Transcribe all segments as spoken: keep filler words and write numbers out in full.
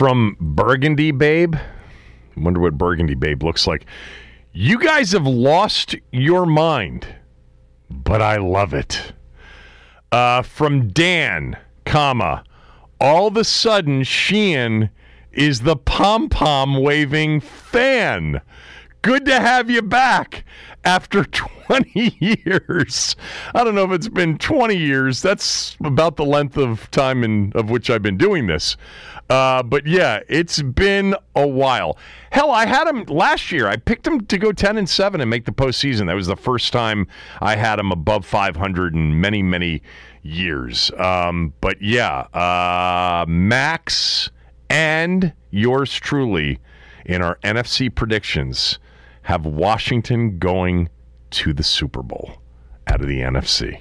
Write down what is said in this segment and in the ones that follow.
from Burgundy Babe. I wonder what Burgundy Babe looks like. You guys have lost your mind, but I love it. Uh, from Dan, comma, all of a sudden Sheehan is the pom-pom waving fan. Good to have you back after twenty years. I don't know if it's been twenty years. That's about the length of time in of which I've been doing this. Uh, but yeah, it's been a while. Hell, I had him last year. I picked him to go ten and seven and make the postseason. That was the first time I had him above five hundred in many, many years. Um, but yeah, uh, Max and yours truly in our N F C predictions have Washington going to the Super Bowl out of the N F C.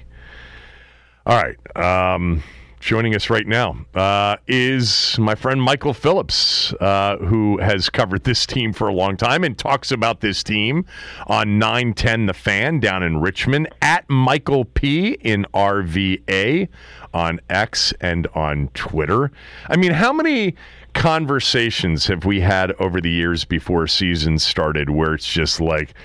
All right. Um, joining us right now uh, is my friend Michael Phillips, uh, who has covered this team for a long time and talks about this team on nine ten The Fan down in Richmond, at Michael P. in R V A on X and on Twitter. I mean, how many conversations have we had over the years before season started where it's just like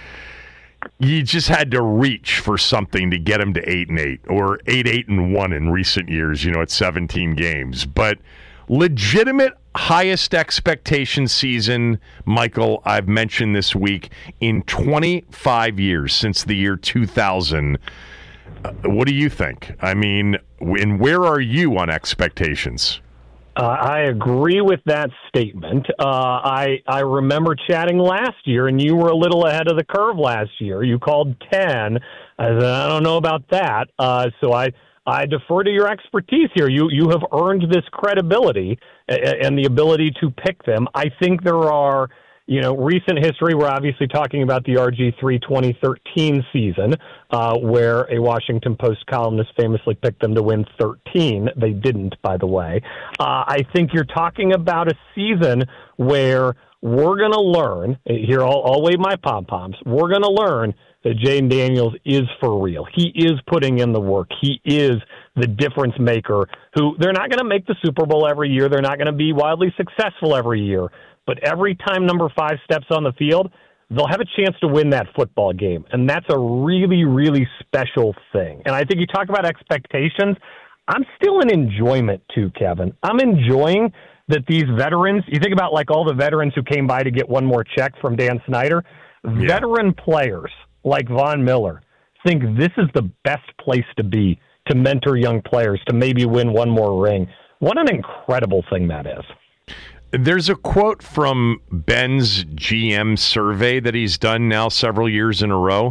you just had to reach for something to get them to eight and eight or eight eight and one in recent years, you know, at seventeen games. But legitimate highest expectation season, Michael, I've mentioned this week, in twenty-five years, since the year two thousand. Uh, what do you think? I mean, and where are you on expectations? Uh, I agree with that statement. Uh, I I remember chatting last year, and you were a little ahead of the curve last year. You called ten. I said, I don't know about that. Uh, so I, I defer to your expertise here. You you have earned this credibility and the ability to pick them. I think there are, you know, recent history. We're obviously talking about the R G three twenty thirteen season, uh, where a Washington Post columnist famously picked them to win thirteen. They didn't, by the way. Uh, I think you're talking about a season where we're going to learn, here I'll, I'll wave my pom-poms, we're going to learn that Jayden Daniels is for real. He is putting in the work. He is the difference maker who, they're not going to make the Super Bowl every year. They're not going to be wildly successful every year. But every time number five steps on the field, they'll have a chance to win that football game. And that's a really, really special thing. And I think you talk about expectations. I'm still in enjoyment too, Kevin. I'm enjoying that these veterans, you think about like all the veterans who came by to get one more check from Dan Snyder, yeah. Veteran players like Von Miller think this is the best place to be to mentor young players, to maybe win one more ring. What an incredible thing that is. There's a quote from Ben's G M survey that he's done now several years in a row.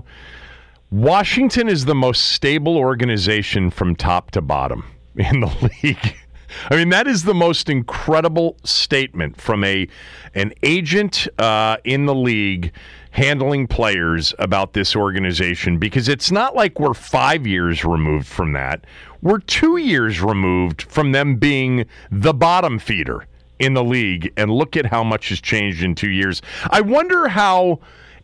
Washington is the most stable organization from top to bottom in the league. I mean, that is the most incredible statement from a an agent uh, in the league handling players about this organization, because it's not like we're five years removed from that. We're two years removed from them being the bottom feeder in the league, and look at how much has changed in two years. I wonder how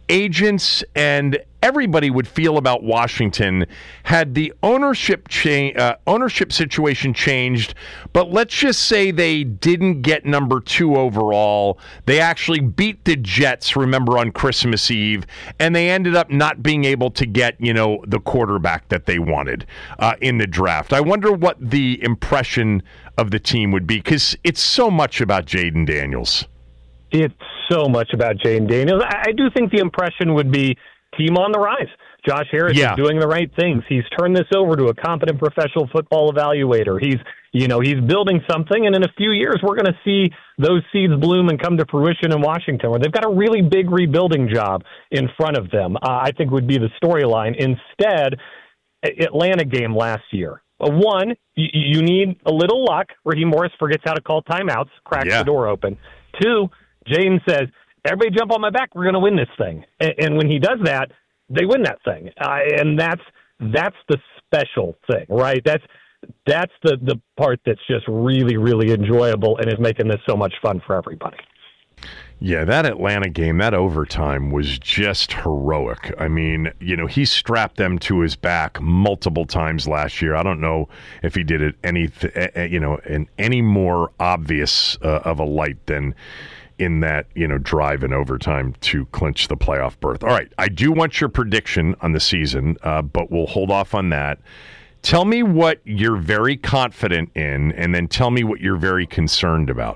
agents and everybody would feel about Washington had the ownership cha- uh, ownership situation changed, but let's just say they didn't get number two overall. They actually beat the Jets, remember, on Christmas Eve, and they ended up not being able to get, you know, the quarterback that they wanted uh, in the draft. I wonder what the impression of the team would be, because it's so much about Jayden Daniels. It's so much about Jayden Daniels. I, I do think the impression would be team on the rise. Josh Harris yeah. is doing the right things. He's turned this over to a competent professional football evaluator. He's, you know, he's building something, and in a few years we're going to see those seeds bloom and come to fruition in Washington, where they've got a really big rebuilding job in front of them. Uh, I think would be the storyline. Instead, Atlanta game last year. Uh, one, you, you need a little luck. Raheem Morris forgets how to call timeouts, cracks yeah. the door open. Two, Jayden says, everybody jump on my back, we're going to win this thing. And, and when he does that, they win that thing. Uh, and that's that's the special thing, right? That's that's the, the part that's just really, really enjoyable and is making this so much fun for everybody. Yeah, that Atlanta game, that overtime was just heroic. I mean, you know, he strapped them to his back multiple times last year. I don't know if he did it any, you know, in any more obvious uh, of a light than in that, you know, drive in overtime to clinch the playoff berth. All right, I do want your prediction on the season, uh, but we'll hold off on that. Tell me what you're very confident in, and then tell me what you're very concerned about.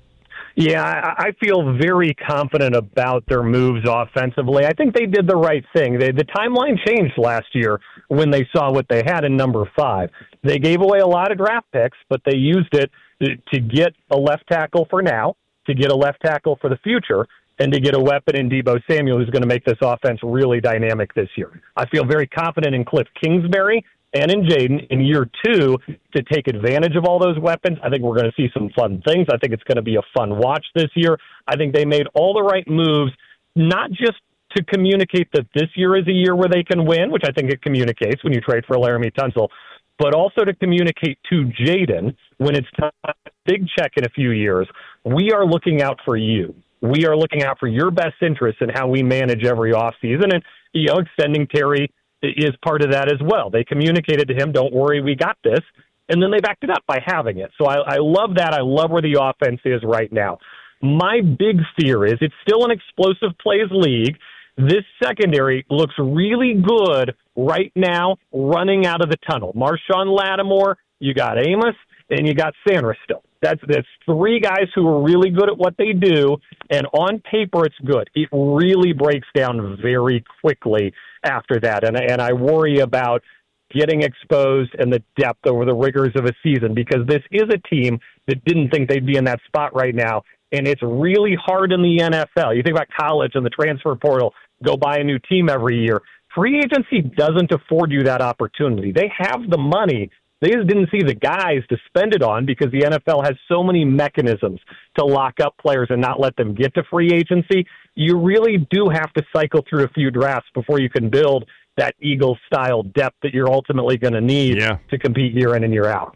Yeah, I feel very confident about their moves offensively. I think they did the right thing. They, the timeline changed last year when they saw what they had in number five. They gave away a lot of draft picks, but they used it to get a left tackle for now, to get a left tackle for the future, and to get a weapon in Deebo Samuel who's going to make this offense really dynamic this year. I feel very confident in Cliff Kingsbury and in Jaden in year two to take advantage of all those weapons. I think we're going to see some fun things. I think it's going to be a fun watch this year. I think they made all the right moves, not just to communicate that this year is a year where they can win, which I think it communicates when you trade for Laramie Tunsil, but also to communicate to Jaden when it's time to big check in a few years. We are looking out for you. We are looking out for your best interests in how we manage every offseason. And, you know, extending Terry is part of that as well. They communicated to him, don't worry, we got this. And then they backed it up by having it. So I, I love that. I love where the offense is right now. My big fear is it's still an explosive plays league. This secondary looks really good right now running out of the tunnel. Marshawn Lattimore, you got Amos, and you got Sanders still. That's, that's three guys who are really good at what they do, and on paper it's good. It really breaks down very quickly after that, and, and I worry about getting exposed and the depth over the rigors of a season, because this is a team that didn't think they'd be in that spot right now, and it's really hard in the N F L. You think about college and the transfer portal, go buy a new team every year. Free agency doesn't afford you that opportunity. They have the money. They just didn't see the guys to spend it on because the N F L has so many mechanisms to lock up players and not let them get to free agency. You really do have to cycle through a few drafts before you can build that Eagles-style depth that you're ultimately going to need yeah. to compete year in and year out.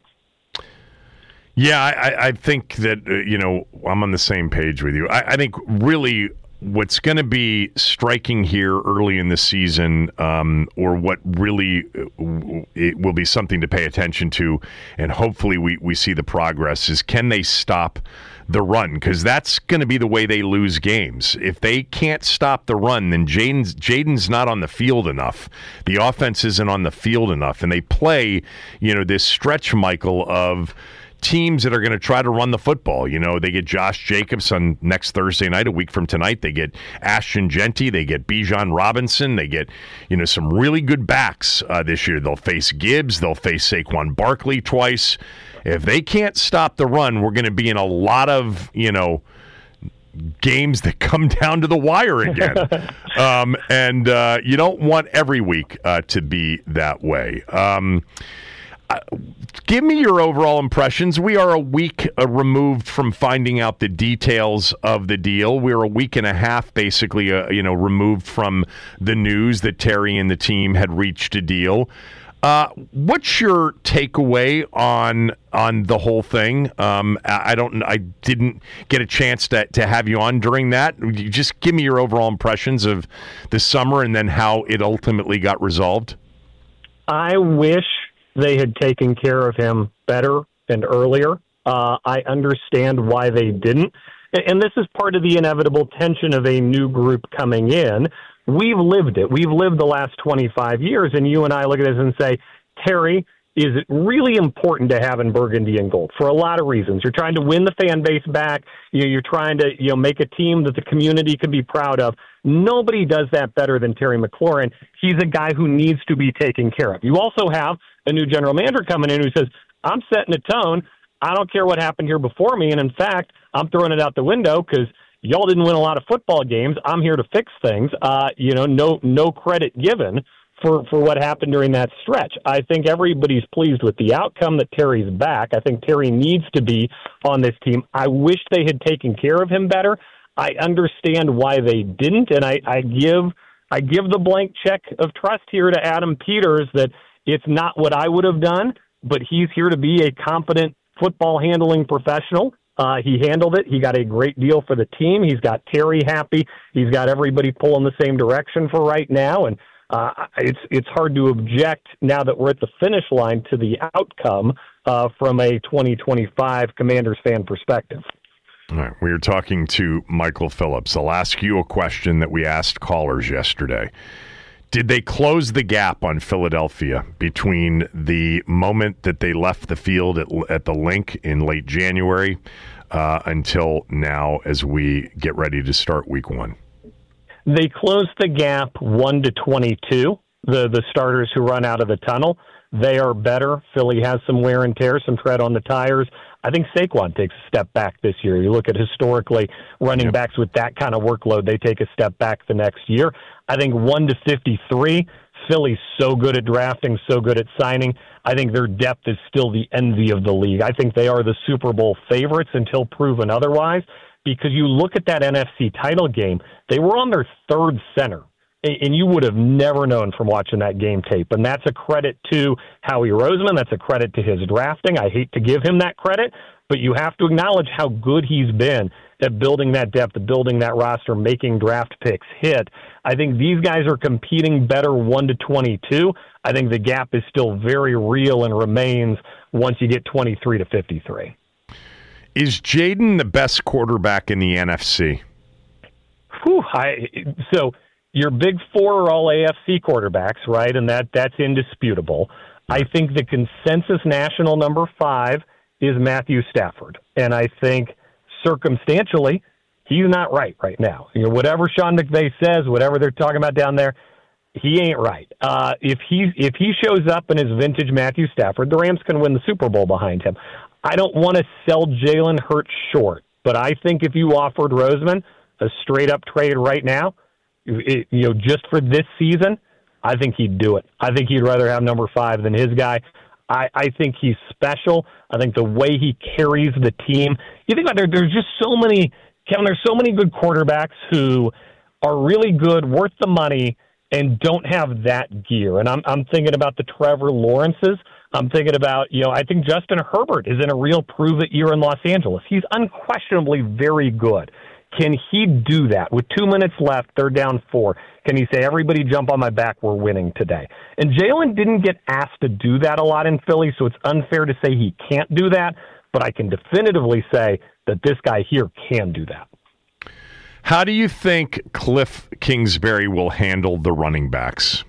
Yeah, I, I think that, uh, you know, I'm on the same page with you. I, I think really what's going to be striking here early in the season, um, or what really uh, it will be something to pay attention to, and hopefully we, we see the progress, is can they stop the run? Because that's going to be the way they lose games. If they can't stop the run, then Jaden's, Jaden's not on the field enough. The offense isn't on the field enough. And they play, you know, this stretch, Michael, of teams that are going to try to run the football. You know, they get Josh Jacobs on next Thursday night, a week from tonight. They get Ashton Genty. They get Bijan Robinson. They get, you know, some really good backs uh, this year. They'll face Gibbs. They'll face Saquon Barkley twice. If they can't stop the run, we're going to be in a lot of, you know, games that come down to the wire again. um, and uh, you don't want every week uh, to be that way. Um Uh, give me your overall impressions. We are a week uh, removed from finding out the details of the deal. We're a week and a half, basically, uh, you know, removed from the news that Terry and the team had reached a deal. Uh, what's your takeaway on on the whole thing? Um, I, I don't. I didn't get a chance to to have you on during that. You just give me your overall impressions of the summer and then how it ultimately got resolved. I wish they had taken care of him better and earlier. Uh, I understand why they didn't. And this is part of the inevitable tension of a new group coming in. We've lived it. We've lived the last twenty-five years, and you and I look at this and say, Terry is really important to have in burgundy and gold for a lot of reasons. You're trying to win the fan base back. You know, you're trying to, you know, make a team that the community can be proud of. Nobody does that better than Terry McLaurin. He's a guy who needs to be taken care of. You also have a new general manager coming in who says, I'm setting a tone. I don't care what happened here before me. And in fact, I'm throwing it out the window because y'all didn't win a lot of football games. I'm here to fix things. Uh, you know, no, no credit given for, for what happened during that stretch. I think everybody's pleased with the outcome that Terry's back. I think Terry needs to be on this team. I wish they had taken care of him better. I understand why they didn't. And I, I give, I give the blank check of trust here to Adam Peters that it's not what I would have done, but he's here to be a competent football handling professional. Uh, he handled it. He got a great deal for the team. He's got Terry happy. He's got everybody pulling the same direction for right now. And uh, it's it's hard to object now that we're at the finish line to the outcome uh, from a twenty twenty-five Commanders fan perspective. All right, we are talking to Michael Phillips. I'll ask you a question that we asked callers yesterday. Did they close the gap on Philadelphia between the moment that they left the field at, at the Link in late January uh, until now as we get ready to start week one? They closed the gap one to twenty-two, the, the starters who run out of the tunnel. They are better. Philly has some wear and tear, some tread on the tires. I think Saquon takes a step back this year. You look at historically running yep. backs with that kind of workload, they take a step back the next year. I think one to fifty-three, Philly's so good at drafting, so good at signing. I think their depth is still the envy of the league. I think they are the Super Bowl favorites until proven otherwise, because you look at that N F C title game, they were on their third center. And you would have never known from watching that game tape. And that's a credit to Howie Roseman. That's a credit to his drafting. I hate to give him that credit, but you have to acknowledge how good he's been at building that depth, at building that roster, making draft picks hit. I think these guys are competing better one to twenty-two. I think the gap is still very real and remains once you get twenty-three to fifty-three. Is Jaden the best quarterback in the N F C? Whew, I, so... Your big four are all A F C quarterbacks, right? And that, that's indisputable. I think the consensus national number five is Matthew Stafford. And I think circumstantially, he's not right right now. You know, whatever Sean McVay says, whatever they're talking about down there, he ain't right. Uh, if he if he shows up in his vintage Matthew Stafford, the Rams can win the Super Bowl behind him. I don't want to sell Jalen Hurts short, but I think if you offered Roseman a straight-up trade right now, It, you know, just for this season, I think he'd do it. I think he'd rather have number five than his guy. I, I think he's special. I think the way he carries the team. You think about there, there's just so many, Kevin, there's so many good quarterbacks who are really good, worth the money, and don't have that gear. And I'm I'm thinking about the Trevor Lawrences. I'm thinking about, you know, I think Justin Herbert is in a real prove-it year in Los Angeles. He's unquestionably very good. Can he do that? With two minutes left, they're down four. Can he say, everybody jump on my back, we're winning today? And Jalen didn't get asked to do that a lot in Philly, so it's unfair to say he can't do that, but I can definitively say that this guy here can do that. How do you think Cliff Kingsbury will handle the running backs?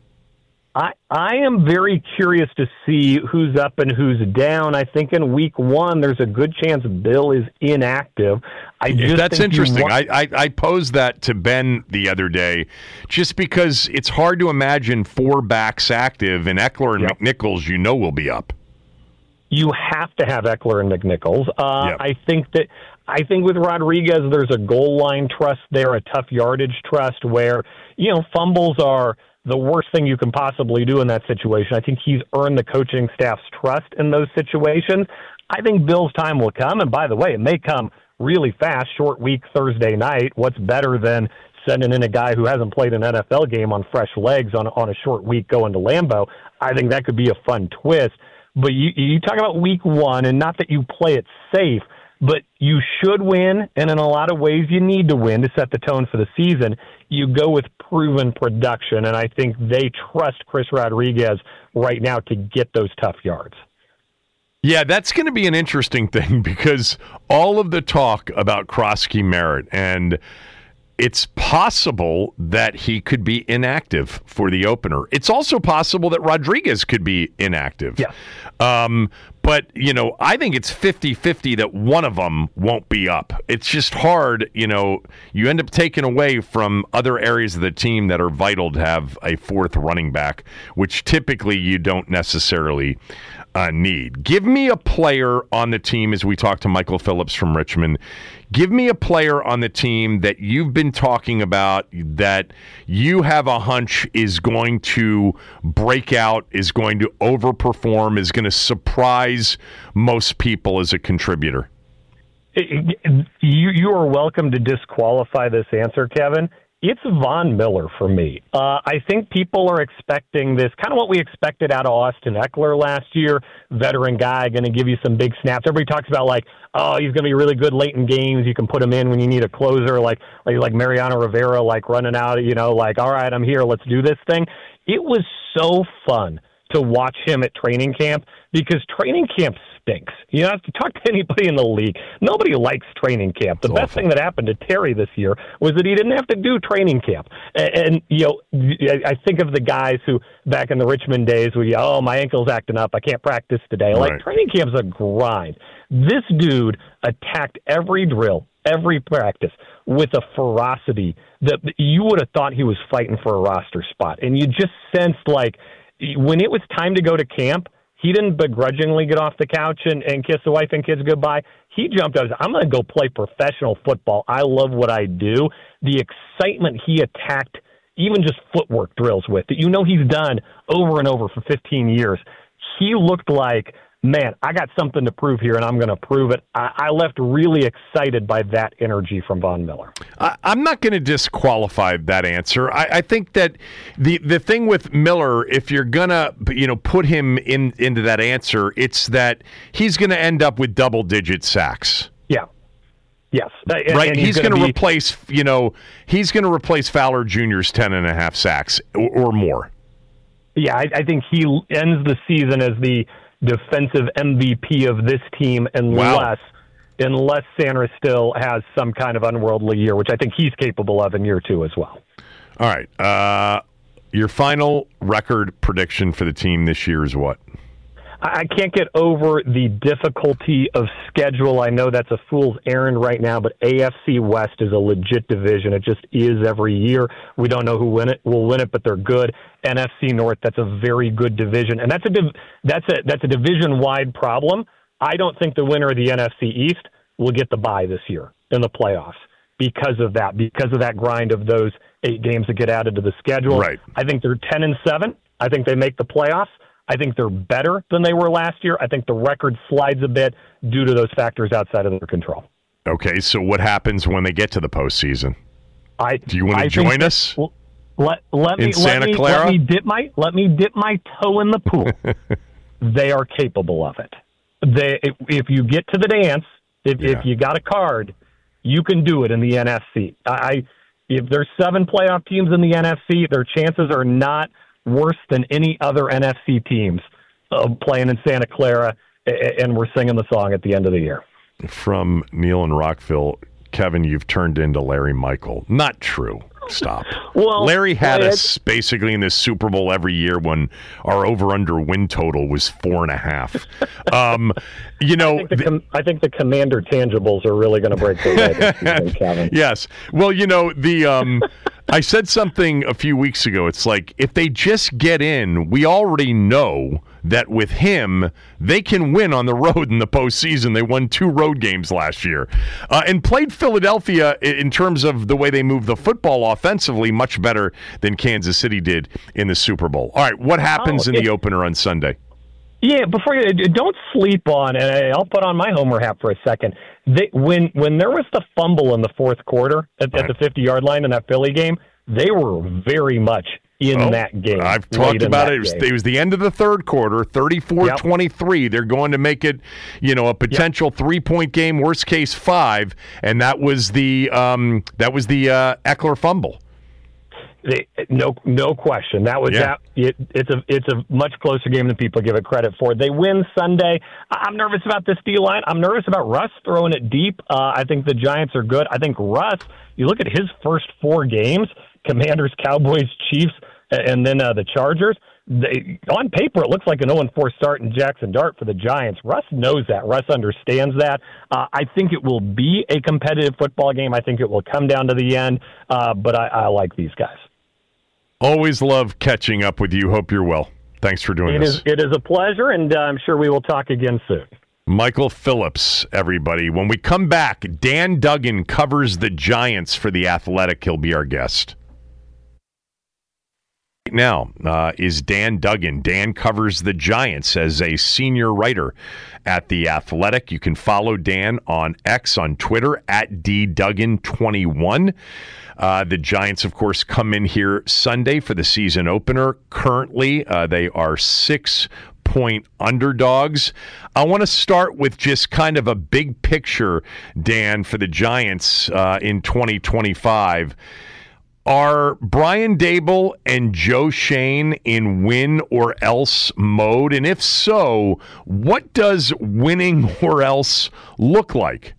I, I am very curious to see who's up and who's down. I think in week one, there's a good chance Bill is inactive. I just That's think interesting. wa- I, I, I posed that to Ben the other day just because it's hard to imagine four backs active, and Eckler and yep. McNichols, you know, will be up. You have to have Eckler and McNichols. Uh, yep. I think that I think with Rodriguez, there's a goal line trust there, a tough yardage trust where, you know, fumbles are the worst thing you can possibly do in that situation. I think he's earned the coaching staff's trust in those situations. I think Bill's time will come, and by the way, it may come really fast, short week Thursday night. What's better than sending in a guy who hasn't played an N F L game on fresh legs on, on a short week going to Lambeau? I think that could be a fun twist. But you, you talk about week one, and not that you play it safe, but you should win, and in a lot of ways you need to win to set the tone for the season. You go with proven production, and I think they trust Chris Rodriguez right now to get those tough yards. Yeah, that's going to be an interesting thing because all of the talk about Krosky Merritt, and it's possible that he could be inactive for the opener. It's also possible that Rodriguez could be inactive. Yeah. Um, but, you know, I think it's fifty-fifty that one of them won't be up. It's just hard, you know, you end up taking away from other areas of the team that are vital to have a fourth running back, which typically you don't necessarily uh, need. Give me a player on the team, as we talk to Michael Phillips from Richmond. Give me a player on the team that you've been talking about that you have a hunch is going to break out, is going to overperform, is going to surprise most people as a contributor. You, you are welcome to disqualify this answer, Kevin. It's Von Miller for me. Uh, I think people are expecting this, kind of what we expected out of Austin Eckler last year, veteran guy, going to give you some big snaps. Everybody talks about, like, oh, he's going to be really good late in games. You can put him in when you need a closer, like like, like Mariano Rivera, like running out, you know, like, all right, I'm here, let's do this thing. It was so fun to watch him at training camp because training camp stinks. You know, if you talk to anybody in the league, nobody likes training camp. The It's best awful. thing that happened to Terry this year was that he didn't have to do training camp. And, and you know, I think of the guys who back in the Richmond days would, oh, my ankle's acting up, I can't practice today. Like, Right. training camp's a grind. This dude attacked every drill, every practice with a ferocity that you would have thought he was fighting for a roster spot. And you just sensed, like, when it was time to go to camp, he didn't begrudgingly get off the couch and, and kiss the wife and kids goodbye. He jumped out. I'm going to go play professional football. I love what I do. The excitement he attacked, even just footwork drills with, that you know he's done over and over for fifteen years. He looked like, man, I got something to prove here, and I'm going to prove it. I, I left really excited by that energy from Von Miller. I, I'm not going to disqualify that answer. I, I think that the the thing with Miller, if you're gonna you know put him in into that answer, it's that he's going to end up with double digit sacks. Yeah. Yes. And, Right, and he's, going to be, replace, you know, he's going to replace Fowler Junior's ten and a half sacks or, or more. Yeah, I, I think he ends the season as the defensive M V P of this team unless Wow. unless Sanders still has some kind of unworldly year, which I think he's capable of in year two as well. All right, uh, your final record prediction for the team this year is what? I can't get over the difficulty of schedule. I know that's a fool's errand right now, but A F C West is a legit division. It just is every year. We don't know who win it will win it, but they're good. N F C North, that's a very good division, and that's a div- that's a that's a division-wide problem. I don't think the winner of the N F C East will get the bye this year in the playoffs because of that, because of that grind of those eight games that get added to the schedule. Right. I think they're ten and seven. I think they make the playoffs. I think they're better than they were last year. I think the record slides a bit due to those factors outside of their control. Okay, so what happens when they get to the postseason? I, Do you want to I join think, us? Let, let me, in Santa let me, Clara? Let me dip my let me dip my toe in the pool. They are capable of it. They if, if you get to the dance, if, Yeah. if you got a card, you can do it in the N F C. I if there's seven playoff teams in the N F C, their chances are not worse than any other N F C teams of playing in Santa Clara, and we're singing the song at the end of the year. From Neil and Rockville, Kevin, you've turned into Larry Michael. Not true. Stop. Well, Larry had well, us basically in this Super Bowl every year when our over-under win total was four and a half. Um, you know, I think, the com- I think the Commander tangibles are really going to break the way this season, Kevin. yes. Well, you know, the um, I said something a few weeks ago. It's like if they just get in, we already know that with him, they can win on the road in the postseason. They won two road games last year uh, and played Philadelphia in terms of the way they move the football offensively much better than Kansas City did in the Super Bowl. All right, what happens Oh, in it- the opener on Sunday? Yeah, before you don't sleep on, and I'll put on my homer hat for a second. They, when when there was the fumble in the fourth quarter at, Right. at the fifty-yard line in that Philly game, they were very much in Oh, that game. I've late talked in about that it. It was, game. it was the end of the third quarter, thirty-four twenty-three. They're going to make it, you know, a potential three-point game, worst case five, and that was the um, that was the uh, Eckler fumble. They, no, no question. That was Yeah. that. It, it's a it's a much closer game than people give it credit for. They win Sunday. I- I'm nervous about this D line. I'm nervous about Russ throwing it deep. Uh, I think the Giants are good. I think Russ. You look at his first four games: Commanders, Cowboys, Chiefs, and then uh, the Chargers. They, on paper, it looks like an oh and four start in Jackson Dart for the Giants. Russ knows that. Russ understands that. Uh, I think it will be a competitive football game. I think it will come down to the end, uh, but I, I like these guys. Always love catching up with you. Hope you're well. Thanks for doing It this. is, it is a pleasure, and uh, I'm sure we will talk again soon. Michael Phillips, everybody. When we come back, Dan Duggan covers the Giants for The Athletic. He'll be our guest. now uh, is Dan Duggan. Dan covers the Giants as a senior writer at The Athletic. You can follow Dan on X, on Twitter, at D Duggan twenty-one. Uh, the Giants, of course, come in here Sunday for the season opener. Currently, uh, they are six-point underdogs. I want to start with just kind of a big picture, Dan, for the Giants uh, in twenty twenty-five. Are Brian Daboll and Joe Schoen in win or else mode? And if so, what does winning or else look like?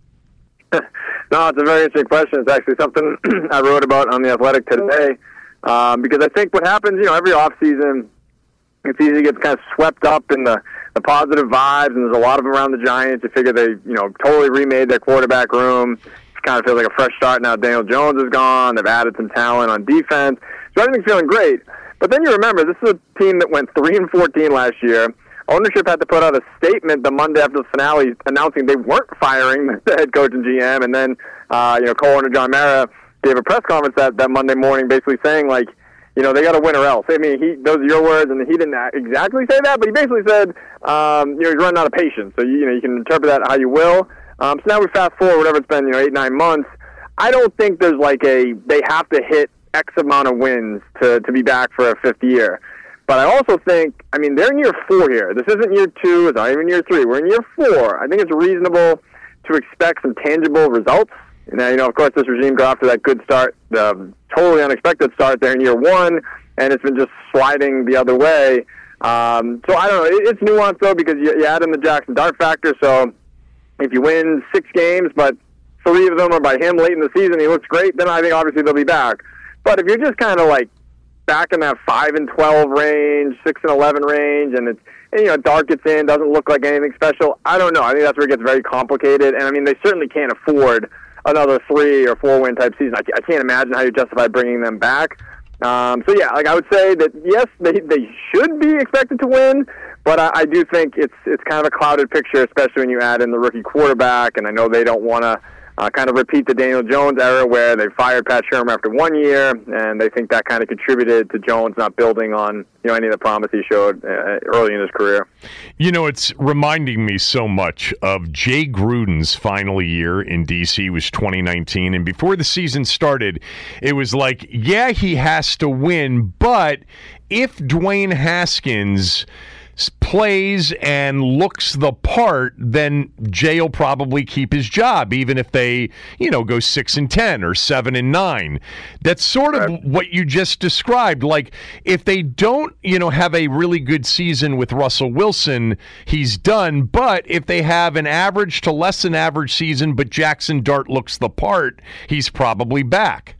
No, it's a very interesting question. It's actually something I wrote about on The Athletic today um, because I think what happens, you know, every offseason, it's easy to get kind of swept up in the, the positive vibes, and there's a lot of them around the Giants. You figure they, you know, totally remade their quarterback room. It kind of feels like a fresh start now. Daniel Jones is gone. They've added some talent on defense. So everything's feeling great. But then you remember, this is a team that went three and fourteen last year. Ownership had to put out a statement the Monday after the finale announcing they weren't firing the head coach and G M. And then, uh, you know, co-owner John Mara gave a press conference that, that Monday morning basically saying, like, you know, they got to win or else. I mean, he, those are your words, and he didn't exactly say that, but he basically said, um, you know, he's running out of patience. So, you, you know, you can interpret that how you will. Um, so now we fast forward, whatever it's been, you know, eight, nine months. I don't think there's like a, they have to hit X amount of wins to, to be back for a fifth year. But I also think, I mean, they're in year four here. This isn't year two. It's not even year three. We're in year four. I think it's reasonable to expect some tangible results. And, you know, of course, this regime got off to that good start, the totally unexpected start there in year one, and it's been just sliding the other way. Um, so I don't know. It's nuanced, though, because you, you add in the Jackson Dart factor. So if you win six games, but three of them are by him late in the season, he looks great, then I think obviously they'll be back. But if you're just kind of like back in that five and twelve range, six and eleven range, and it's, and, you know, Dart gets in, doesn't look like anything special, I don't know. I think that's where it gets very complicated. And I mean, they certainly can't afford another three or four win type season. I, I can't imagine how you justify bringing them back. Um, so yeah, like I would say that yes, they they should be expected to win, but I, I do think it's it's kind of a clouded picture, especially when you add in the rookie quarterback. And I know they don't want to uh, kind of repeat the Daniel Jones era where they fired Pat Shermer after one year, and they think that kind of contributed to Jones not building on, you know, any of the promise he showed uh, early in his career. You know, it's reminding me so much of Jay Gruden's final year in D C was twenty nineteen, and before the season started, it was like, yeah, he has to win, but if Dwayne Haskins plays and looks the part, then Jay will probably keep his job, even if they, you know, go six and ten or seven and nine. That's sort of right. What you just described. Like, if they don't, you know, have a really good season with Russell Wilson, he's done. But if they have an average to less than average season, but Jackson Dart looks the part, he's probably back.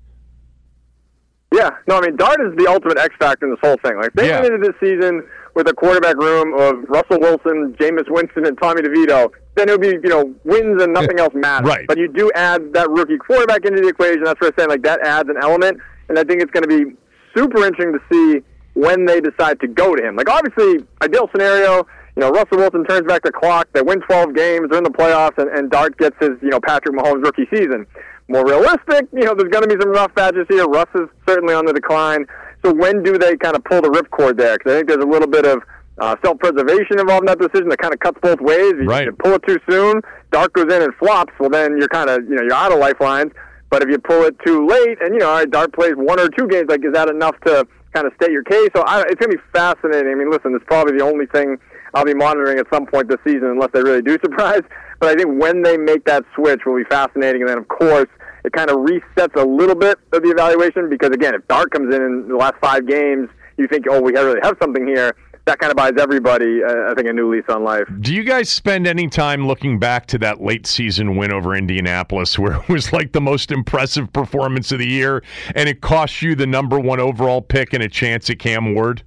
Yeah, no, I mean, Dart is the ultimate X factor in this whole thing. Like, they yeah. went into this season with a quarterback room of Russell Wilson, Jameis Winston, and Tommy DeVito, then it would be, you know, wins and nothing else matters. Right. But you do add that rookie quarterback into the equation. That's what I'm saying. Like, that adds an element, and I think it's going to be super interesting to see when they decide to go to him. Like, obviously, ideal scenario, you know, Russell Wilson turns back the clock, they win twelve games, they're in the playoffs, and, and Dart gets his, you know, Patrick Mahomes rookie season. More realistic, you know, there's going to be some rough patches here. Russ is certainly on the decline. So when do they kind of pull the ripcord there? Because I think there's a little bit of uh, self-preservation involved in that decision that kind of cuts both ways. You, right. you pull it too soon, Dart goes in and flops, well, then you're kind of, you know, you're out of lifelines. But if you pull it too late and, you know, all right, Dart plays one or two games, like, is that enough to kind of state your case? So I, it's going to be fascinating. I mean, listen, it's probably the only thing I'll be monitoring at some point this season unless they really do surprise. But I think when they make that switch will be fascinating. And then, of course, it kind of resets a little bit of the evaluation because, again, if Dart comes in in the last five games, you think, oh, we really have something here. That kind of buys everybody, uh, I think, a new lease on life. Do you guys spend any time looking back to that late season win over Indianapolis where it was like the most impressive performance of the year and it cost you the number one overall pick and a chance at Cam Ward?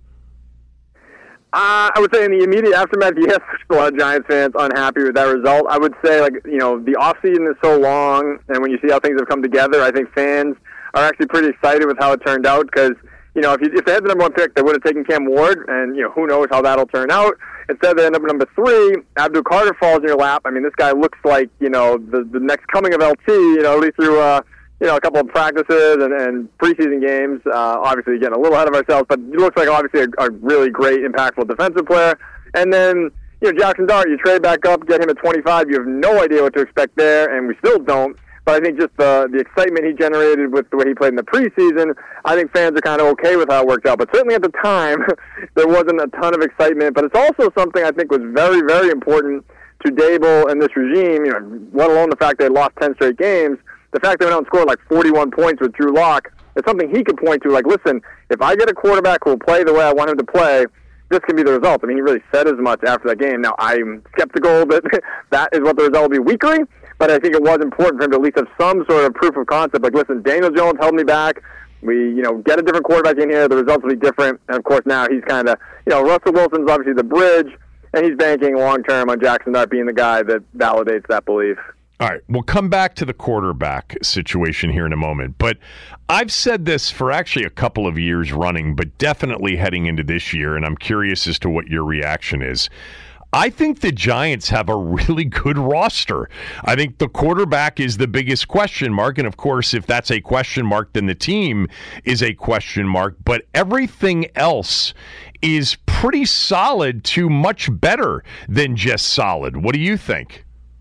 Uh, I would say in the immediate aftermath, yes, a lot of Giants fans unhappy with that result. I would say, like, you know, the offseason is so long, and when you see how things have come together, I think fans are actually pretty excited with how it turned out because, you know, if, you, if they had the number one pick, they would have taken Cam Ward, and, you know, who knows how that'll turn out. Instead, they end up at number three. Abdul Carter falls in your lap. I mean, this guy looks like, you know, the, the next coming of L T, you know, at least through, uh, you you know, a couple of practices and, and preseason games. Uh, obviously, getting a little ahead of ourselves, but he looks like obviously a, a really great, impactful defensive player. And then, you know, Jackson Dart, you trade back up, get him at twenty-five. You have no idea what to expect there, and we still don't. But I think just the the excitement he generated with the way he played in the preseason, I think fans are kind of okay with how it worked out. But certainly at the time, there wasn't a ton of excitement. But it's also something I think was very, very important to Dable and this regime, you know, let alone the fact they lost ten straight games. The fact they went out and scored like forty-one points with Drew Lock, it's something he could point to. Like, listen, if I get a quarterback who will play the way I want him to play, this can be the result. I mean, he really said as much after that game. Now, I'm skeptical that that is what the result will be weekly, but I think it was important for him to at least have some sort of proof of concept. Like, listen, Daniel Jones held me back. We, you know, get a different quarterback in here, the results will be different. And, of course, now he's kind of, you know, Russell Wilson's obviously the bridge, and he's banking long-term on Jackson Dart being the guy that validates that belief. All right, we'll come back to the quarterback situation here in a moment. But I've said this for actually a couple of years running, but definitely heading into this year, and I'm curious as to what your reaction is. I think the Giants have a really good roster. I think the quarterback is the biggest question mark, and of course, if that's a question mark, then the team is a question mark. But everything else is pretty solid to much better than just solid. What do you think?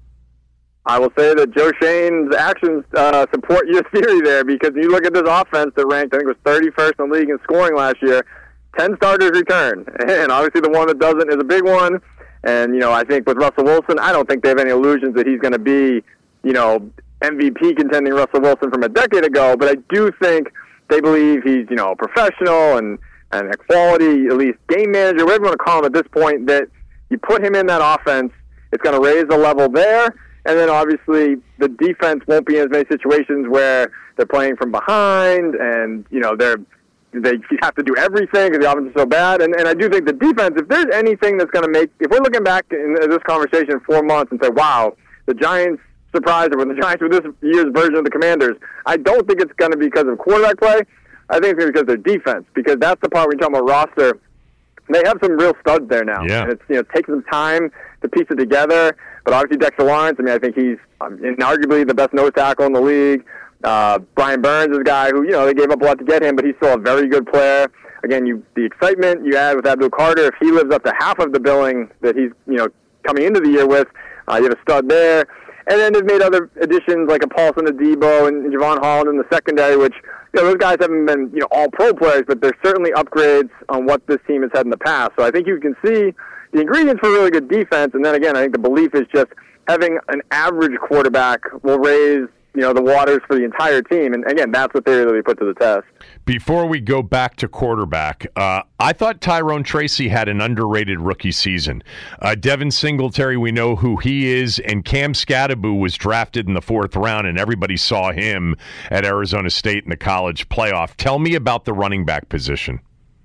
I will say that Joe Shane's actions uh, support your theory there, because you look at this offense that ranked, I think it was thirty-first in the league in scoring last year, ten starters return. And obviously the one that doesn't is a big one. And, you know, I think with Russell Wilson, I don't think they have any illusions that he's going to be, you know, M V P contending Russell Wilson from a decade ago. But I do think they believe he's, you know, a professional and, and a quality, at least game manager, whatever you want to call him at this point, that you put him in that offense, it's going to raise the level there. And then obviously the defense won't be in as many situations where they're playing from behind and, you know, they're they have to do everything because the offense is so bad. And, and I do think the defense, if there's anything that's going to make, if we're looking back in this conversation in four months and say, wow, the Giants surprised, or when the Giants were this year's version of the Commanders, I don't think it's going to be because of quarterback play. I think it's going to be because of their defense, because that's the part when you're talking about roster. They have some real studs there now. Yeah. And it's, you know, it takes some time to piece it together. But obviously Dexter Lawrence, I mean, I think he's um, inarguably the best nose tackle in the league. Uh, Brian Burns is a guy who, you know, they gave up a lot to get him, but he's still a very good player. Again, you the excitement you had with Abdul Carter, if he lives up to half of the billing that he's, you know, coming into the year with, uh, you have a stud there. And then they've made other additions like a Paulson Adebo and Javon Holland in the secondary, which, you know, those guys haven't been, you know, all pro players, but they're certainly upgrades on what this team has had in the past. So I think you can see the ingredients for a really good defense. And then again, I think the belief is just having an average quarterback will raise, you know, the waters for the entire team. And again, that's what they really put to the test. Before we go back to quarterback, uh, I thought Tyrone Tracy had an underrated rookie season. Uh, Devin Singletary, we know who he is, and Cam Scatterbo was drafted in the fourth round, and everybody saw him at Arizona State in the college playoff. Tell me about the running back position.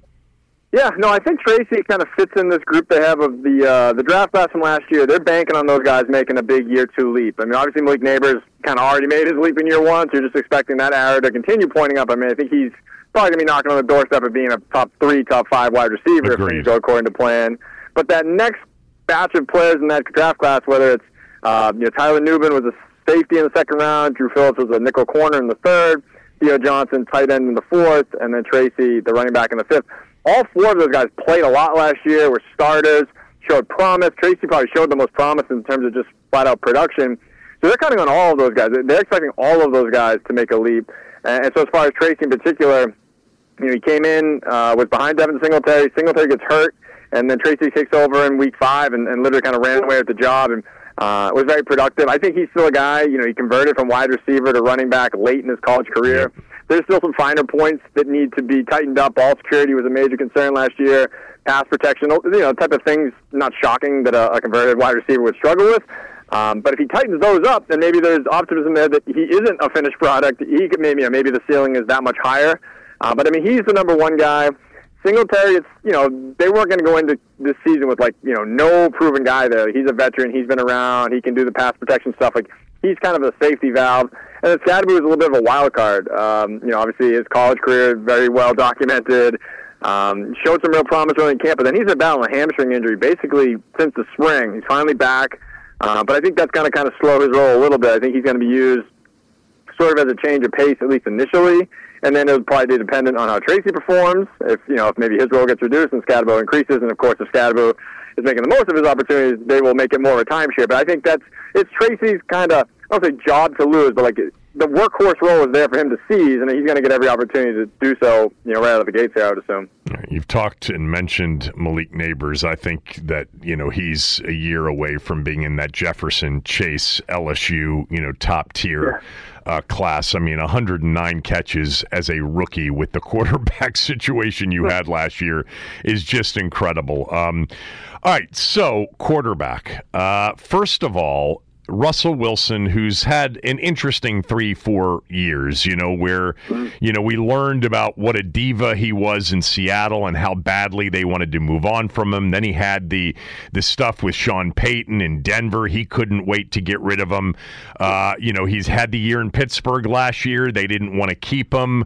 Yeah, no, I think Tracy kind of fits in this group they have of the uh, the draft class from last year. They're banking on those guys making a big year two leap. I mean, obviously Malik Neighbors kind of already made his leap in year one, so you're just expecting that arrow to continue pointing up. I mean, I think he's probably going to be knocking on the doorstep of being a top three, top five wide receiver Agreed. if things go according to plan. But that next batch of players in that draft class, whether it's uh, you know Tyler Nubin was a safety in the second round, Drew Phillips was a nickel corner in the third, Theo Johnson tight end in the fourth, and then Tracy the running back in the fifth. All four of those guys played a lot last year, were starters, showed promise. Tracy probably showed the most promise in terms of just flat-out production. So they're counting on all of those guys. They're expecting all of those guys to make a leap. And so as far as Tracy in particular, you know, he came in, uh, was behind Devin Singletary. Singletary gets hurt, and then Tracy takes over in week five and, and literally kind of ran away with the job and uh, was very productive. I think he's still a guy, you know, he converted from wide receiver to running back late in his college career. Yeah. There's still some finer points that need to be tightened up. Ball security was a major concern last year. Pass protection, you know, type of things, not shocking that a, a converted wide receiver would struggle with. Um, but if he tightens those up, then maybe there's optimism there that he isn't a finished product. He could maybe, you know, maybe the ceiling is that much higher. Uh, but, I mean, he's the number one guy. Singletary, it's, you know, they weren't going to go into this season with, like, you know, no proven guy there. He's a veteran. He's been around. He can do the pass protection stuff. Like, he's kind of a safety valve. And then Scatterbo is a little bit of a wild card. Um, you know, obviously his college career is very well documented. Um, showed some real promise early in camp, but then he's been battling a hamstring injury basically since the spring. He's finally back. Uh, but I think that's going to kind of slow his role a little bit. I think he's going to be used sort of as a change of pace, at least initially. And then it'll probably be dependent on how Tracy performs. If, you know, if maybe his role gets reduced and Scadabo increases. And, of course, if Scadabo is making the most of his opportunities, they will make it more of a timeshare. But I think that's, it's Tracy's kind of, I don't say job to lose, but like the workhorse role is there for him to seize, and he's going to get every opportunity to do so, you know, right out of the gates here, I would assume. You've talked and mentioned Malik Neighbors. I think that, you know, he's a year away from being in that Jefferson, Chase, L S U, you know, top tier yeah. uh, class. I mean, one hundred nine catches as a rookie with the quarterback situation you had last year is just incredible. Um, all right, so quarterback. Uh, first of all, Russell Wilson, who's had an interesting three, four years, you know, where, you know, we learned about what a diva he was in Seattle and how badly they wanted to move on from him. Then he had the the stuff with Sean Payton in Denver. He couldn't wait to get rid of him. Uh, you know, he's had the year in Pittsburgh last year. They didn't want to keep him.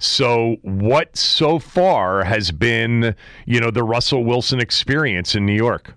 So what so far has been, you know, the Russell Wilson experience in New York?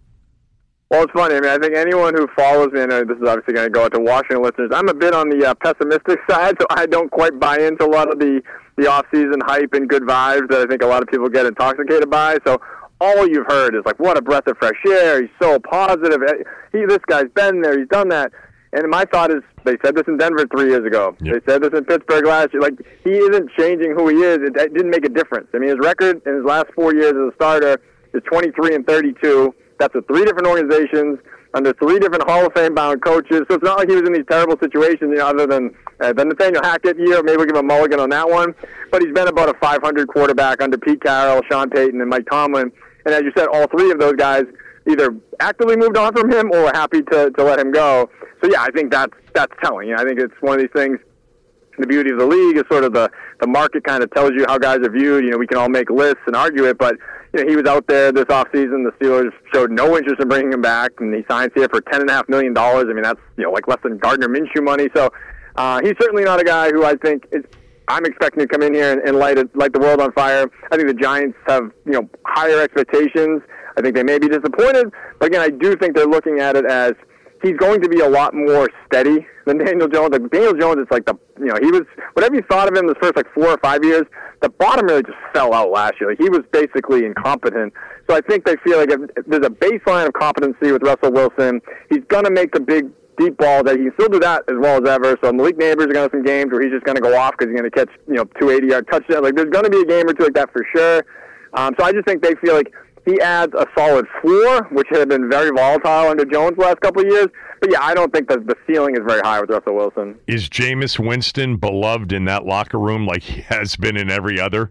Well, it's funny. I mean, I think anyone who follows me, and this is obviously going to go out to Washington listeners, I'm a bit on the uh, pessimistic side, so I don't quite buy into a lot of the, the off-season hype and good vibes that I think a lot of people get intoxicated by. So all you've heard is like, what a breath of fresh air. He's so positive. He, this guy's been there. He's done that. And my thought is, they said this in Denver three years ago. Yep. They said this in Pittsburgh last year. Like, he isn't changing who he is. It, it didn't make a difference. I mean, his record in his last four years as a starter is twenty-three and thirty-two. That's with three different organizations, under three different Hall of Fame-bound coaches. So it's not like he was in these terrible situations, you know, other than uh, the Nathaniel Hackett year. Maybe we'll give him a mulligan on that one. But he's been about a five hundred quarterback under Pete Carroll, Sean Payton, and Mike Tomlin. And as you said, all three of those guys either actively moved on from him or were happy to, to let him go. So, yeah, I think that's, that's telling. You know, I think it's one of these things. The beauty of the league is sort of the, the market kind of tells you how guys are viewed. You know, we can all make lists and argue it, but you know, he was out there this offseason. The Steelers showed no interest in bringing him back, and he signs here for ten point five million dollars. I mean, that's, you know, like less than Gardner Minshew money. So uh, he's certainly not a guy who I think is, I'm expecting to come in here and, and light, it, light the world on fire. I think the Giants have, you know, higher expectations. I think they may be disappointed. But, again, I do think they're looking at it as he's going to be a lot more steady than Daniel Jones. Like Daniel Jones, it's like the, you know, he was, whatever you thought of him the first like four or five years, the bottom really just fell out last year. Like he was basically incompetent. So I think they feel like if, if there's a baseline of competency with Russell Wilson, he's going to make the big deep ball that he can still do that as well as ever. So Malik Neighbors are going to have some games where he's just going to go off because he's going to catch, you know, two eighty-yard touchdowns. Like there's going to be a game or two like that for sure. Um, so I just think they feel like he adds a solid floor, which had been very volatile under Jones the last couple of years. But, yeah, I don't think that the ceiling is very high with Russell Wilson. Is Jameis Winston beloved in that locker room like he has been in every other?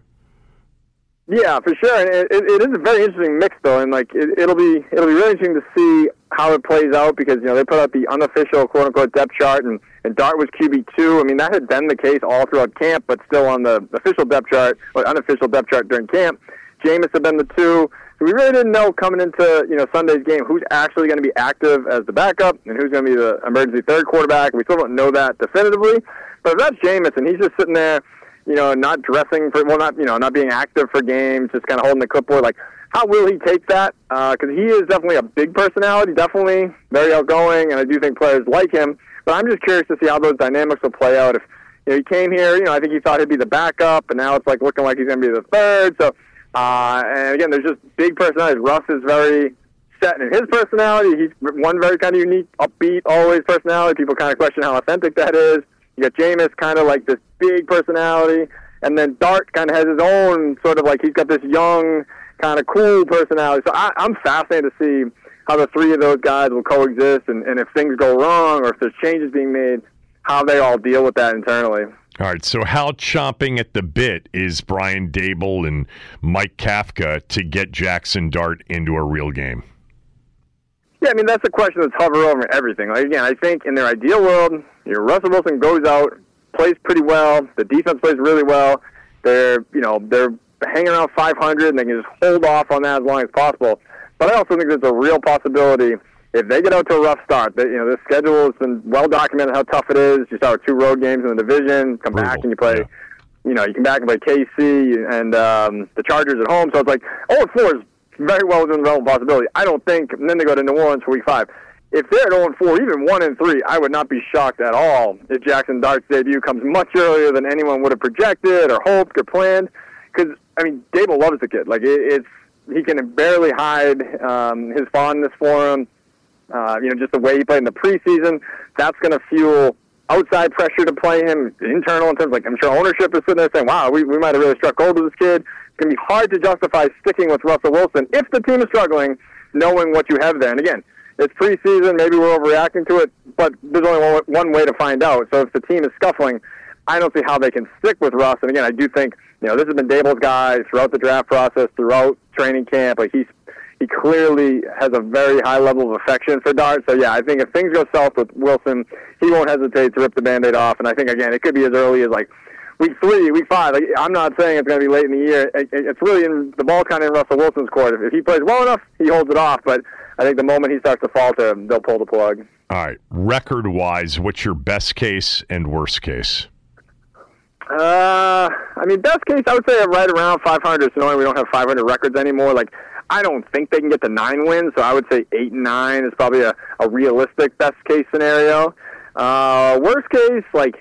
Yeah, for sure. And it, it, it is a very interesting mix, though, and like it, it'll be it'll be really interesting to see how it plays out because you know they put out the unofficial quote unquote depth chart, and, and Dart was Q B two. I mean that had been the case all throughout camp, but still on the official depth chart or unofficial depth chart during camp, Jameis had been the two. So we really didn't know coming into you know Sunday's game who's actually going to be active as the backup and who's going to be the emergency third quarterback. We still don't know that definitively. But if that's Jameis and he's just sitting there, you know, not dressing for well, not you know, not being active for games, just kind of holding the clipboard, like how will he take that? Because uh, he is definitely a big personality, definitely very outgoing, and I do think players like him. But I'm just curious to see how those dynamics will play out. If you know, he came here, you know, I think he thought he'd be the backup, and now it's like looking like he's going to be the third. So. Uh, and again, there's just big personalities. Russ is very set in his personality. He's one very kind of unique, upbeat, always personality. People kind of question how authentic that is. You got Jameis, kind of like this big personality. And then Dart kind of has his own sort of like he's got this young, kind of cool personality. So I, I'm fascinated to see how the three of those guys will coexist and, and if things go wrong or if there's changes being made, how they all deal with that internally. All right, so how chomping at the bit is Brian Daboll and Mike Kafka to get Jackson Dart into a real game? Yeah, I mean, that's a question that's hovering over everything. Like, again, I think in their ideal world, you know, Russell Wilson goes out, plays pretty well, the defense plays really well, they're, you know, they're hanging around five hundred, and they can just hold off on that as long as possible. But I also think there's a real possibility if they get out to a rough start, that you know, this schedule has been well documented how tough it is. You start with two road games in the division, come Brutal. back and you play, yeah. you know, you come back and play K C and um, the Chargers at home. So it's like, oh and four is very well within the realm of possibility. I don't think, and then they go to New Orleans for week five. if they're at oh and four, even one and three, I would not be shocked at all if Jackson Dart's debut comes much earlier than anyone would have projected or hoped or planned. Because, I mean, Dable loves the kid. Like, it, it's he can barely hide um, his fondness for him. Uh, you know, just the way he played in the preseason, that's going to fuel outside pressure to play him, internal in terms of, like, I'm sure ownership is sitting there saying, wow, we, we might have really struck gold with this kid. It's going to be hard to justify sticking with Russell Wilson if the team is struggling, knowing what you have there. And again, it's preseason, maybe we're overreacting to it, but there's only one, one way to find out. So if the team is scuffling, I don't see how they can stick with Russ. And again, I do think, you know, this has been Dable's guy throughout the draft process, throughout training camp. Like, he's he clearly has a very high level of affection for Dart. So, yeah, I think if things go south with Wilson, he won't hesitate to rip the Band-Aid off. And I think, again, it could be as early as, like, week three, week five. Like, I'm not saying it's going to be late in the year. It, it, it's really in the ball kind of in Russell Wilson's court. If, if he plays well enough, he holds it off. But I think the moment he starts to falter, they'll pull the plug. All right. Record-wise, what's your best case and worst case? Uh, I mean, best case, I would say right around five hundred. So knowing we don't have five hundred records anymore, like, I don't think they can get to nine wins. So I would say eight and nine is probably a, a realistic best case scenario. Uh, worst case, like,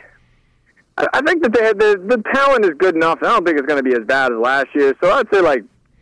I, I think that they had, the the talent is good enough. I don't think it's going to be as bad as last year. So I'd say like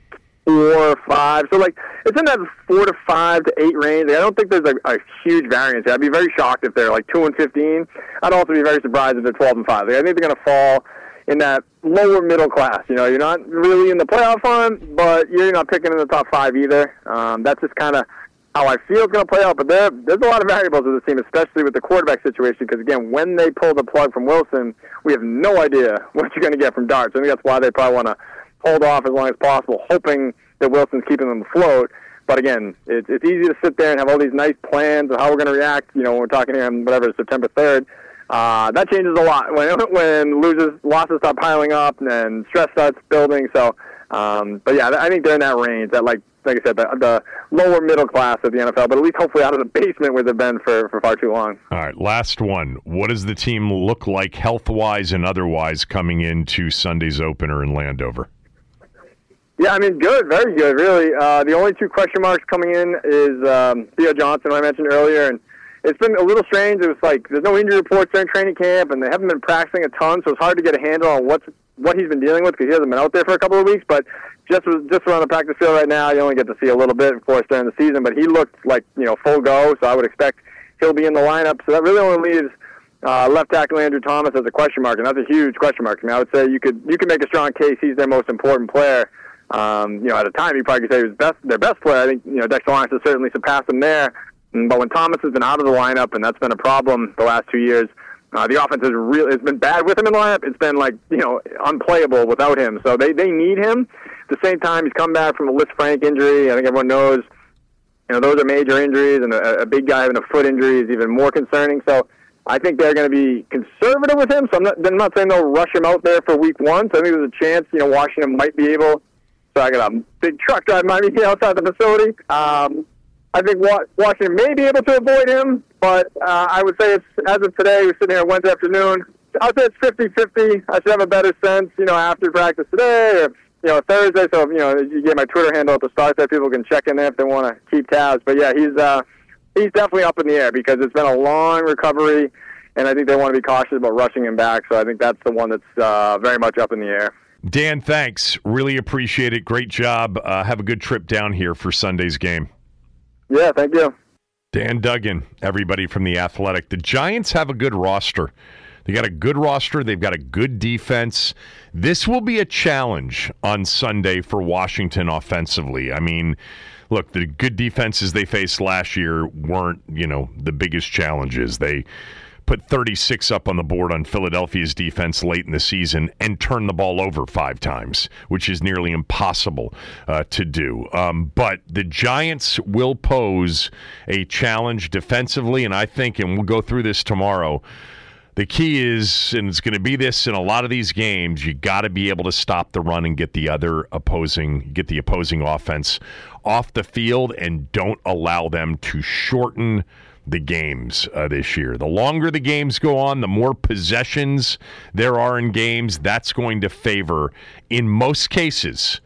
four or five. So like it's in that four to five to eight range. I don't think there's a, a huge variance here. I'd be very shocked if they're like two and fifteen. I'd also be very surprised if they're twelve and five. Like, I think they're going to fall in that lower middle class. You know, you're not really in the playoff hunt, but you're not picking in the top five either. Um, that's just kind of how I feel it's going to play out. But there, there's a lot of variables with this team, especially with the quarterback situation, because, again, when they pull the plug from Wilson, we have no idea what you're going to get from Dart. So I think that's why they probably want to hold off as long as possible, hoping that Wilson's keeping them afloat. But, again, it's, it's easy to sit there and have all these nice plans of how we're going to react, you know, when we're talking here on whatever, September third. Uh, that changes a lot when when loses, losses start piling up and stress starts building. So, um, but, yeah, I think they're in that range, that, like, like I said, the, the lower middle class of the N F L, but at least hopefully out of the basement where they've been for, for far too long. All right, last one. What does the team look like health-wise and otherwise coming into Sunday's opener in Landover? Yeah, I mean, good, very good, really. Uh, the only two question marks coming in is um, Theo Johnson, who I mentioned earlier, and it's been a little strange. It was like there's no injury reports during training camp, and they haven't been practicing a ton, so it's hard to get a handle on what's what he's been dealing with because he hasn't been out there for a couple of weeks. But just just around the practice field right now, you only get to see a little bit, of course, during the season. But he looked like, you know, full go, so I would expect he'll be in the lineup. So that really only leaves uh, left tackle Andrew Thomas as a question mark, and that's a huge question mark. I mean, I would say you could you could make a strong case he's their most important player. Um, you know, at a time, you probably could say he was best, their best player. I think, you know, Dexter Lawrence has certainly surpassed him there. But when Thomas has been out of the lineup, and that's been a problem the last two years, uh, the offense has really it's been bad with him in the lineup. It's been like, you know, unplayable without him. So they, they need him. At the same time, he's come back from a Liz Frank injury. I think everyone knows, you know, those are major injuries, and a, a big guy having a foot injury is even more concerning. So I think they're going to be conservative with him. So I'm not, I'm not saying they'll rush him out there for week one. So I think there's a chance, you know, Washington might be able. So I got a big truck driving by me outside the facility. Um, I think Washington may be able to avoid him, but uh, I would say it's, as of today, we're sitting here Wednesday afternoon, I'd say it's fifty-fifty. I should have a better sense, you know, after practice today or, you know, Thursday. So, you know, you get my Twitter handle at the start there. People can check in there if they want to keep tabs. But, yeah, he's uh, he's definitely up in the air because it's been a long recovery, and I think they want to be cautious about rushing him back. So I think that's the one that's uh, very much up in the air. Dan, thanks. Really appreciate it. Great job. Uh, have a good trip down here for Sunday's game. Yeah, thank you. Dan Duggan, everybody from The Athletic. The Giants have a good roster. They got a good roster. They've got a good defense. This will be a challenge on Sunday for Washington offensively. I mean, look, the good defenses they faced last year weren't, you know, the biggest challenges. They put thirty-six up on the board on Philadelphia's defense late in the season and turned the ball over five times, which is nearly impossible uh, to do. Um, but the Giants will pose a challenge defensively, and I think, and we'll go through this tomorrow, the key is, and it's going to be this in a lot of these games, you got to be able to stop the run and get the other opposing, get the opposing offense off the field, and don't allow them to shorten the games uh, this year. The longer the games go on, the more possessions there are in games, that's going to favor, in most cases,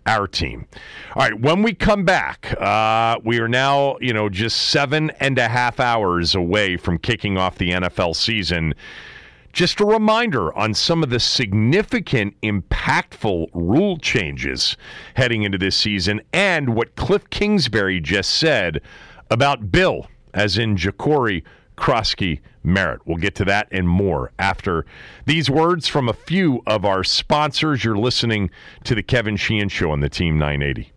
our team. All right, when we come back, uh, we are now, you know, just seven and a half hours away from kicking off the N F L season. Just a reminder on some of the significant, impactful rule changes heading into this season and what Cliff Kingsbury just said about Bill, as in Jacory Krosky Merritt. We'll get to that and more after these words from a few of our sponsors. You're listening to the Kevin Sheehan Show on the Team nine eighty.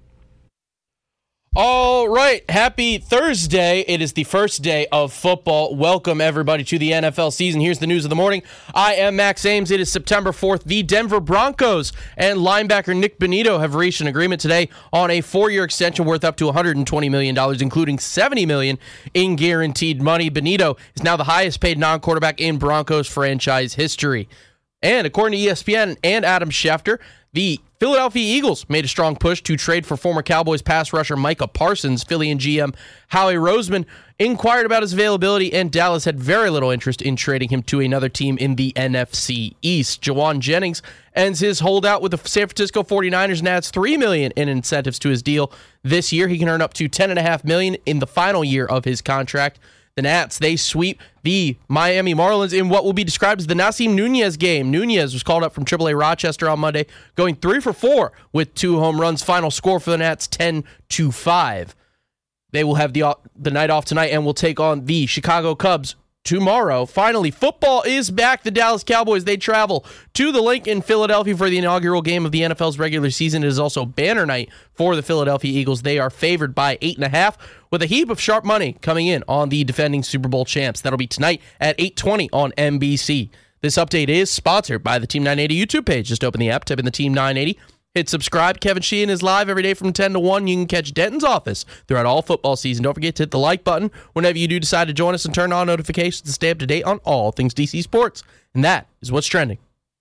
All right, happy Thursday. It is the first day of football. Welcome, everybody, to the N F L season. Here's the news of the morning. I am Max Ames. It is September fourth. The Denver Broncos and linebacker Nick Bonito have reached an agreement today on a four-year extension worth up to one hundred twenty million dollars, including seventy million dollars in guaranteed money. Bonito is now the highest-paid non-quarterback in Broncos franchise history. And according to E S P N and Adam Schefter, the Philadelphia Eagles made a strong push to trade for former Cowboys pass rusher Micah Parsons. Philly and G M Howie Roseman inquired about his availability, and Dallas had very little interest in trading him to another team in the N F C East. Jawan Jennings ends his holdout with the San Francisco forty-niners and adds three million dollars in incentives to his deal this year. He can earn up to ten point five million dollars in the final year of his contract. The Nats, they sweep the Miami Marlins in what will be described as the Nasim Nunez game. Nunez was called up from triple A Rochester on Monday, going three for four with two home runs. Final score for the Nats, ten to five. They will have the, the night off tonight and will take on the Chicago Cubs tomorrow. Finally, football is back. The Dallas Cowboys, they travel to the Link in Philadelphia for the inaugural game of the N F L's regular season. It is also banner night for the Philadelphia Eagles. They are favored by eight and a half with a heap of sharp money coming in on the defending Super Bowl champs. That'll be tonight at eight twenty on N B C. This update is sponsored by the Team nine eighty YouTube page. Just open the app, type in the Team nine eighty. Hit subscribe. Kevin Sheehan is live every day from ten to one. You can catch Denton's office throughout all football season. Don't forget to hit the like button whenever you do decide to join us and turn on notifications to stay up to date on all things D C sports. And that is what's trending.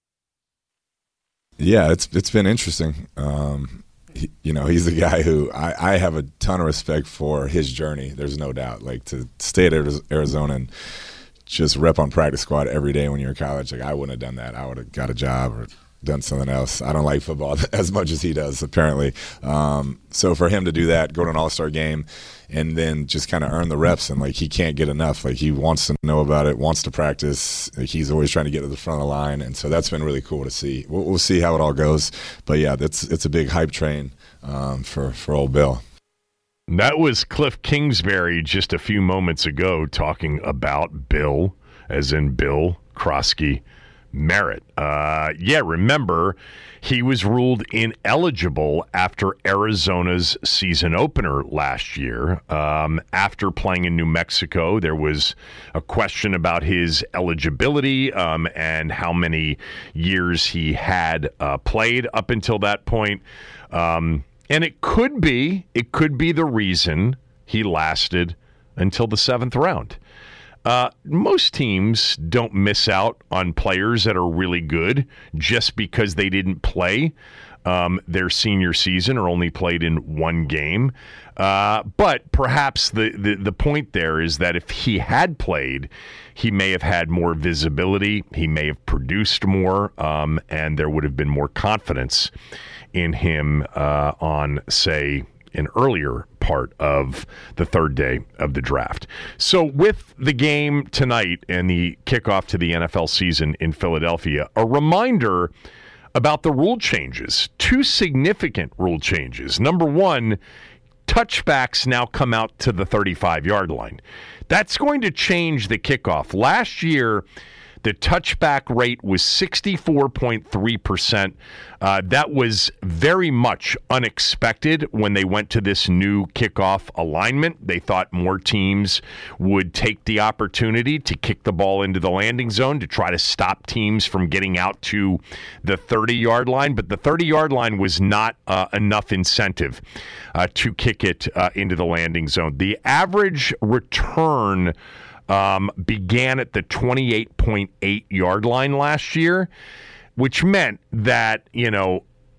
Yeah, it's it's been interesting. Um, he, you know, he's a guy who I, I have a ton of respect for his journey. There's no doubt. Like, to stay at Arizona and just rep on practice squad every day when you're in college, like, I wouldn't have done that. I would have got a job or done something else. I don't like football as much as he does, apparently. Um, so for him to do that, go to an all-star game, and then just kind of earn the reps, and like, he can't get enough. Like, he wants to know about it, wants to practice. Like, he's always trying to get to the front of the line, and so that's been really cool to see. We'll, we'll see how it all goes, but yeah, that's it's a big hype train um, for for old Bill. That was Cliff Kingsbury just a few moments ago talking about Bill, as in Bill Krosky Merritt. Uh, yeah, remember, he was ruled ineligible after Arizona's season opener last year. Um, after playing in New Mexico, there was a question about his eligibility um, and how many years he had uh, played up until that point. Um, and it could be, it could be the reason he lasted until the seventh round. Uh, most teams don't miss out on players that are really good just because they didn't play um, their senior season or only played in one game. Uh, but perhaps the, the, the point there is that if he had played, he may have had more visibility, he may have produced more, um, and there would have been more confidence in him uh, on, say, an earlier part of the third day of the draft. So with the game tonight and the kickoff to the N F L season in Philadelphia, a reminder about the rule changes. Two significant rule changes. Number one, touchbacks now come out to the thirty-five-yard line. That's going to change the kickoff. Last year, the touchback rate was sixty-four point three percent. Uh, that was very much unexpected when they went to this new kickoff alignment. They thought more teams would take the opportunity to kick the ball into the landing zone to try to stop teams from getting out to the thirty-yard line. But the thirty-yard line was not uh, enough incentive uh, to kick it uh, into the landing zone. The average return Um, began at the twenty-eight point eight yard line last year, which meant that, you know,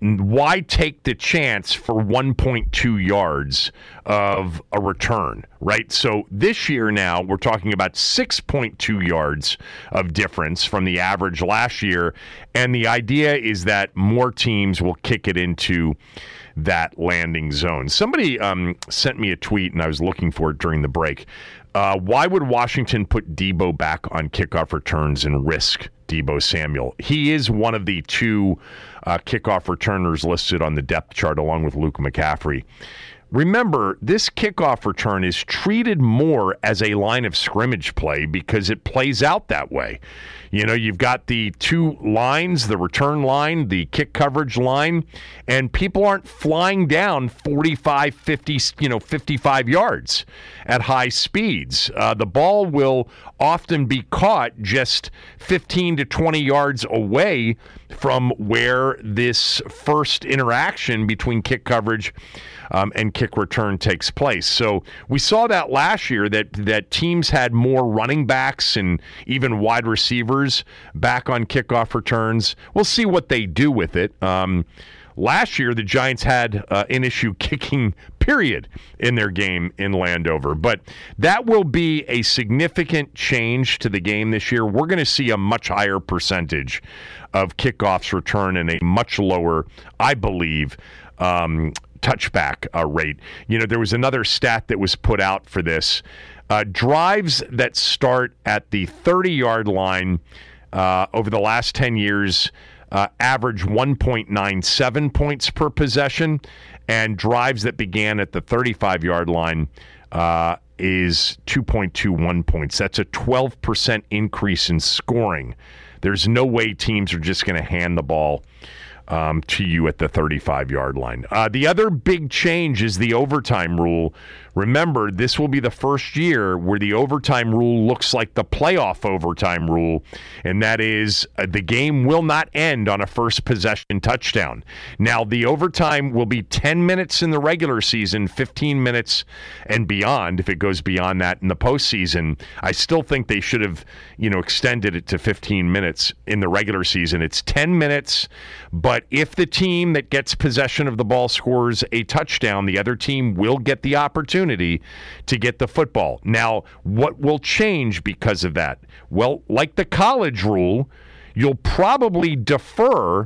why take the chance for one point two yards of a return, right? So this year now, we're talking about six point two yards of difference from the average last year, and the idea is that more teams will kick it into that landing zone. Somebody um, sent me a tweet, and I was looking for it during the break. Uh, why would Washington put Deebo back on kickoff returns and risk Deebo Samuel? He is one of the two uh, kickoff returners listed on the depth chart along with Luke McCaffrey. Remember, this kickoff return is treated more as a line of scrimmage play because it plays out that way. You know, you've got the two lines, the return line, the kick coverage line, and people aren't flying down forty-five, fifty, you know, fifty-five yards at high speeds. Uh, the ball will often be caught just fifteen to twenty yards away from where this first interaction between kick coverage um, and kick return takes place. So we saw that last year that that teams had more running backs and even wide receivers back on kickoff returns. We'll see what they do with it. Um, last year, the Giants had uh, an issue kicking, period, in their game in Landover. But that will be a significant change to the game this year. We're going to see a much higher percentage of kickoffs return and a much lower, I believe, um, touchback uh, rate. You know, there was another stat that was put out for this. Uh, drives that start at the thirty-yard line uh, over the last ten years uh, average one point nine seven points per possession, and drives that began at the thirty-five-yard line uh, is two point two one points. That's a twelve percent increase in scoring. There's no way teams are just going to hand the ball Um, to you at the thirty-five-yard line. Uh, the other big change is the overtime rule. Remember, this will be the first year where the overtime rule looks like the playoff overtime rule, and that is uh, the game will not end on a first possession touchdown. Now, the overtime will be ten minutes in the regular season, fifteen minutes and beyond. If it goes beyond that in the postseason, I still think they should have, you know, extended it to fifteen minutes in the regular season. It's ten minutes, but if the team that gets possession of the ball scores a touchdown, the other team will get the opportunity to get the football. Now, what will change because of that? Well, like the college rule, you'll probably defer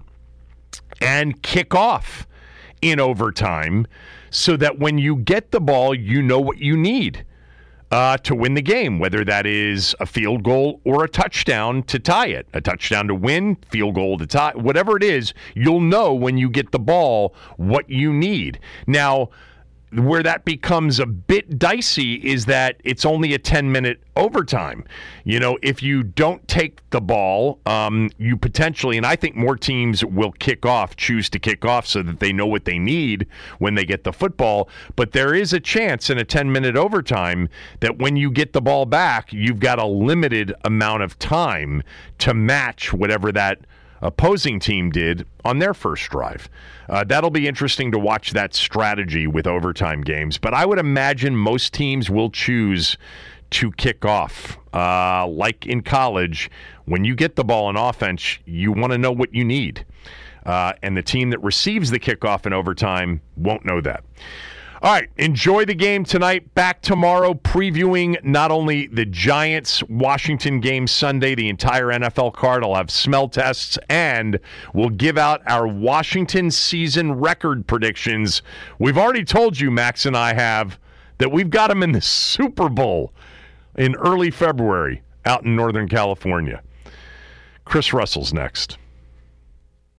and kick off in overtime so that when you get the ball, you know what you need Uh, to win the game, whether that is a field goal or a touchdown to tie it, a touchdown to win, field goal to tie, whatever it is, you'll know when you get the ball what you need. Now, where that becomes a bit dicey is that it's only a ten-minute overtime. You know, if you don't take the ball, um, you potentially, and I think more teams will kick off, choose to kick off so that they know what they need when they get the football. But there is a chance in a ten-minute overtime that when you get the ball back, you've got a limited amount of time to match whatever that opposing team did on their first drive. Uh, that'll be interesting to watch that strategy with overtime games. But I would imagine most teams will choose to kick off. Uh, like in college, when you get the ball in offense, you want to know what you need. Uh, and the team that receives the kickoff in overtime won't know that. All right, enjoy the game tonight. Back tomorrow previewing not only the Giants-Washington game Sunday, the entire N F L card. I'll have smell tests, and we'll give out our Washington season record predictions. We've already told you, Max and I have, that we've got them in the Super Bowl in early February out in Northern California. Chris Russell's next.